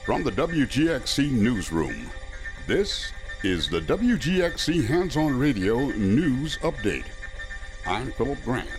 From the WGXC Newsroom, this is the WGXC Hands-On Radio News Update. I'm Philip Grant.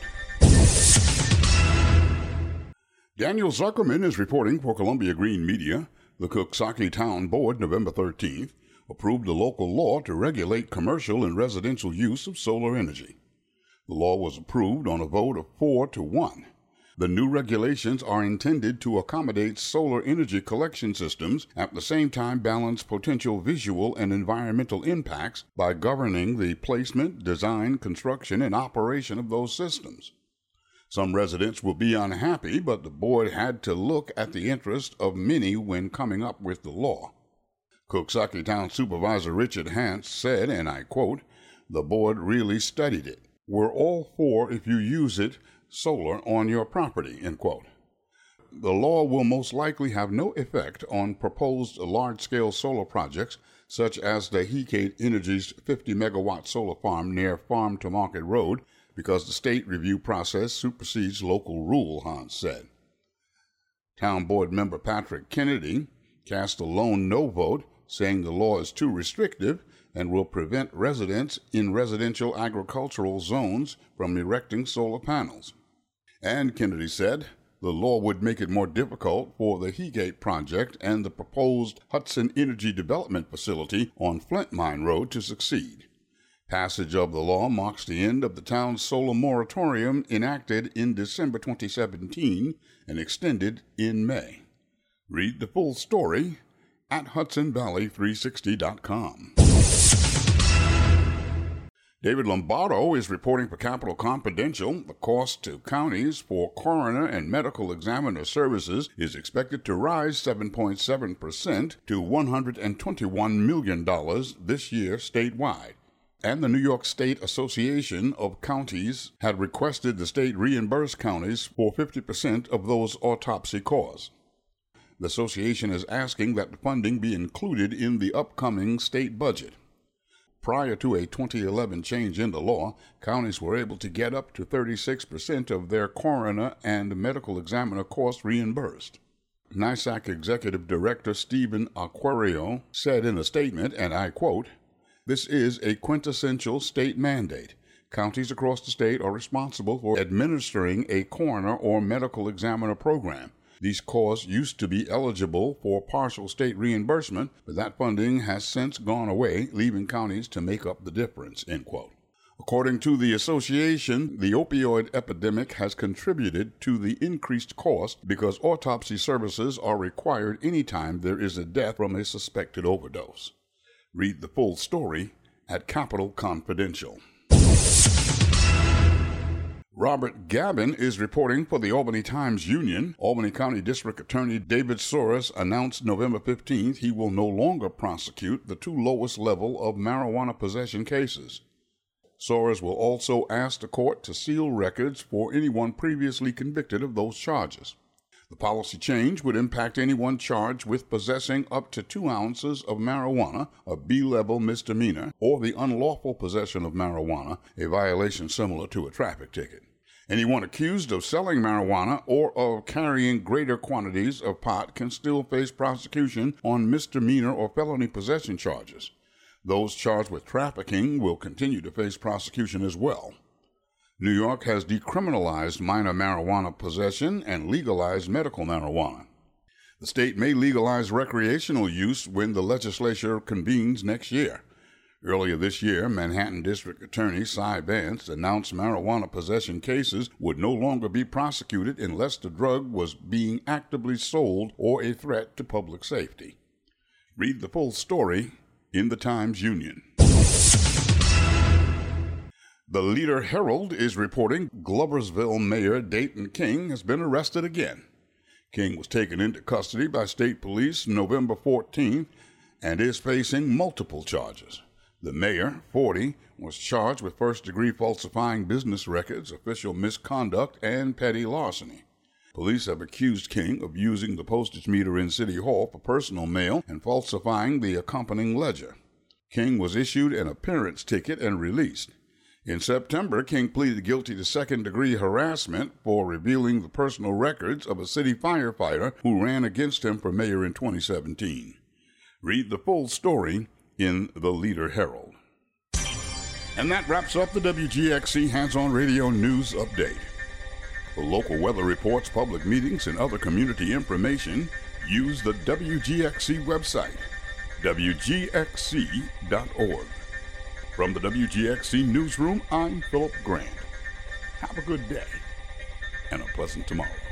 Daniel Zuckerman is reporting for Columbia Green Media. The Coxsackie Town Board, November 13th, approved a local law to regulate commercial and residential use of solar energy. The law was approved on a vote of 4-1. The new regulations are intended to accommodate solar energy collection systems, at the same time balance potential visual and environmental impacts by governing the placement, design, construction, and operation of those systems. Some residents will be unhappy, but the board had to look at the interest of many when coming up with the law. Coxsackie Town Supervisor Richard Hance said, and I quote, "The board really studied it. We're all for if you use it solar on your property," end quote. The law will most likely have no effect on proposed large-scale solar projects, such as the Hecate Energy's 50-megawatt solar farm near Farm to Market Road, because the state review process supersedes local rule, Hance said. Town Board member Patrick Kennedy cast a lone no vote, saying the law is too restrictive and will prevent residents in residential agricultural zones from erecting solar panels. And Kennedy said the law would make it more difficult for the Hecate project and the proposed Hudson Energy Development Facility on Flint Mine Road to succeed. Passage of the law marks the end of the town's solar moratorium enacted in December 2017 and extended in May. Read the full story at HudsonValley360.com. David Lombardo is reporting for Capital Confidential. The cost to counties for coroner and medical examiner services is expected to rise 7.7% to $121 million this year statewide. And the New York State Association of Counties had requested the state reimburse counties for 50% of those autopsy costs. The association is asking that the funding be included in the upcoming state budget. Prior to a 2011 change in the law, counties were able to get up to 36% of their coroner and medical examiner costs reimbursed. NYSAC Executive Director Stephen Aquario said in a statement, and I quote, "This is a quintessential state mandate. Counties across the state are responsible for administering a coroner or medical examiner program. These costs used to be eligible for partial state reimbursement, but that funding has since gone away, leaving counties to make up the difference," end quote. According to the association, the opioid epidemic has contributed to the increased cost because autopsy services are required anytime there is a death from a suspected overdose. Read the full story at Capital Confidential. Robert Gavin is reporting for the Albany Times-Union. Albany County District Attorney David Soros announced November 15th he will no longer prosecute the two lowest level of marijuana possession cases. Soros will also ask the court to seal records for anyone previously convicted of those charges. The policy change would impact anyone charged with possessing up to 2 ounces of marijuana, a B-level misdemeanor, or the unlawful possession of marijuana, a violation similar to a traffic ticket. Anyone accused of selling marijuana or of carrying greater quantities of pot can still face prosecution on misdemeanor or felony possession charges. Those charged with trafficking will continue to face prosecution as well. New York has decriminalized minor marijuana possession and legalized medical marijuana. The state may legalize recreational use when the legislature convenes next year. Earlier this year, Manhattan District Attorney Cy Vance announced marijuana possession cases would no longer be prosecuted unless the drug was being actively sold or a threat to public safety. Read the full story in the Times-Union. The Leader Herald is reporting Gloversville Mayor Dayton King has been arrested again. King was taken into custody by state police November 14th and is facing multiple charges. The mayor, 40, was charged with first-degree falsifying business records, official misconduct, and petty larceny. Police have accused King of using the postage meter in City Hall for personal mail and falsifying the accompanying ledger. King was issued an appearance ticket and released. In September, King pleaded guilty to second-degree harassment for revealing the personal records of a city firefighter who ran against him for mayor in 2017. Read the full story in the Leader Herald. And that wraps up the WGXC Hands-On Radio News Update. For local weather reports, public meetings, and other community information, use the WGXC website, WGXC.org. From the WGXC Newsroom, I'm Philip Grant. Have a good day and a pleasant tomorrow.